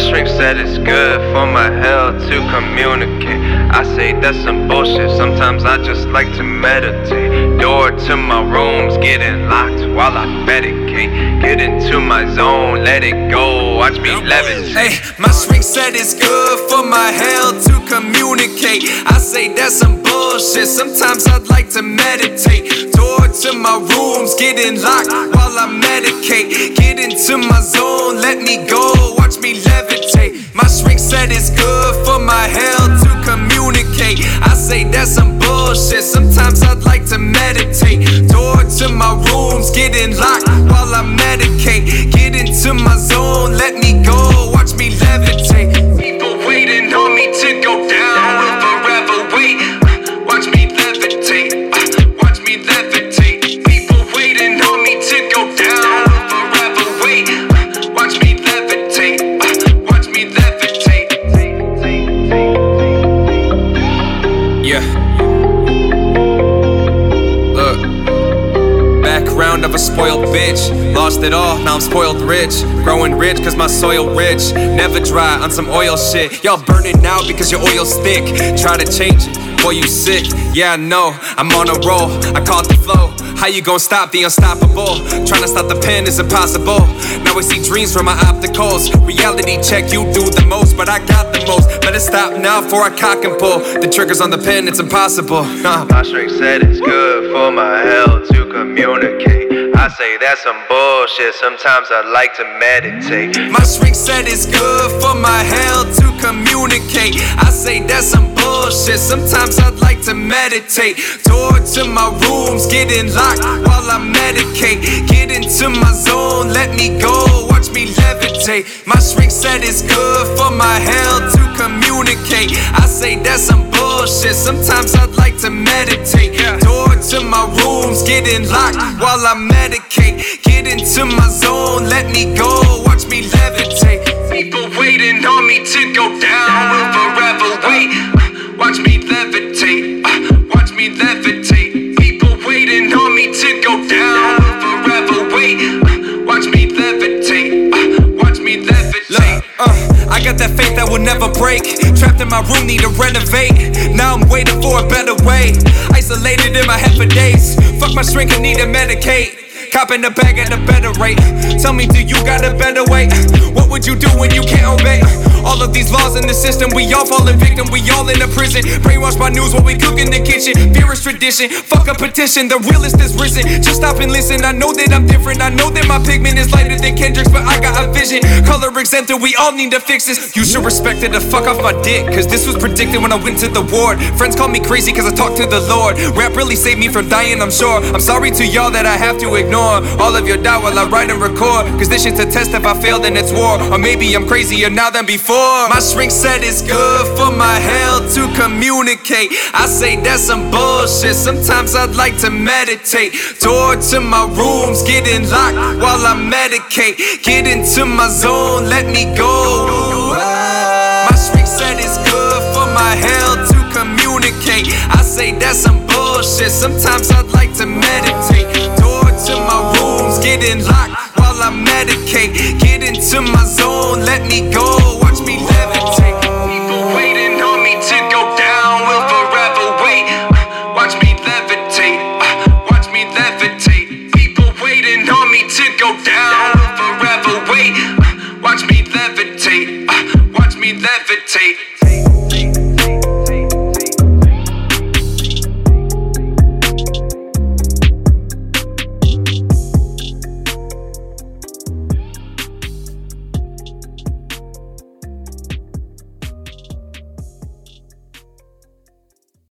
shrink said it's good for my health to communicate. I say that's some bullshit, sometimes I just like to meditate. Door to my room's getting locked while I medicate. Get into my zone, let it go, watch me levitate. Hey, my shrink said it's good for my health to communicate. I say that's some bullshit, sometimes I'd like to meditate. Door to my room's getting locked while I medicate. Get into my zone, let me go, watch me levitate. My shrink said it's good for my health to communicate. I say that's some bullshit, sometimes I'd like to meditate. Door to my room's getting locked while I medicate. Get into my zone, let me go, watch me levitate. People waiting on me to go down, will forever wait. Watch me levitate, watch me levitate. People waiting on me to go down, will forever wait. Watch me levitate, watch me levitate. Yeah. Look, background of a spoiled bitch. Lost it all, now I'm spoiled rich. Growing rich cause my soil rich. Never dry on some oil shit. Y'all burning now because your oil's thick. Try to change it, boy you sick. Yeah I know, I'm on a roll, I caught the flow. How you gon' stop the unstoppable? Trying to stop the pen is impossible. Now I see dreams from my opticals. Reality check, you do the most, but I got the most. Better stop now before I cock and pull. The trigger's on the pen, it's impossible. My shrink said it's good for my health to communicate. I say that's some bullshit, sometimes I like to meditate. My shrink said it's good for my health to communicate. I say that's some bullshit, sometimes I'd like to meditate. Door to my room's getting locked while I medicate. Get into my zone, let me go, watch me levitate. My shrink said it's good for my health to communicate. I say that's some bullshit, sometimes I'd like to meditate. Door to my room's getting locked while I medicate. Get into my zone, let me go, watch me levitate. People waiting on me to go down, will forever wait. Watch me levitate, watch me levitate. People waiting on me to go down, will forever wait. Watch me levitate, watch me levitate. I got that faith that will never break. Trapped in my room, need to renovate. Now I'm waiting for a better way. Isolated in my head for days. Fuck my shrink, I need to medicate. Copping the bag at a better rate. Tell me, do you got a better way? What would you do when you can't obey? All of these laws in the system, we all falling victim, we all in a prison. Brainwashed by news while we cook in the kitchen. Fear is tradition, fuck a petition, the realest is risen. Just stop and listen, I know that I'm different. I know that my pigment is lighter than Kendrick's, but I got a vision. Color exempted, we all need to fix this. You should respect it to fuck off my dick, cause this was predicted when I went to the ward. Friends call me crazy cause I talk to the Lord. Rap really saved me from dying, I'm sure. I'm sorry to y'all that I have to ignore all of your doubt while I write and record. Cause this shit's a test, if I fail then it's war. Or maybe I'm crazier now than before. My shrink said it's good for my health to communicate. I say that's some bullshit, sometimes I'd like to meditate. Door to my room's getting locked while I medicate. Get into my zone, let me go. My shrink said it's good for my health to communicate. I say that's some bullshit, sometimes I'd like to meditate. Door to my room's getting locked while I medicate. Get into my zone, let me go, watch me levitate. People waiting on me to go down, will forever wait. Watch me levitate, watch me levitate. People waiting on me to go down.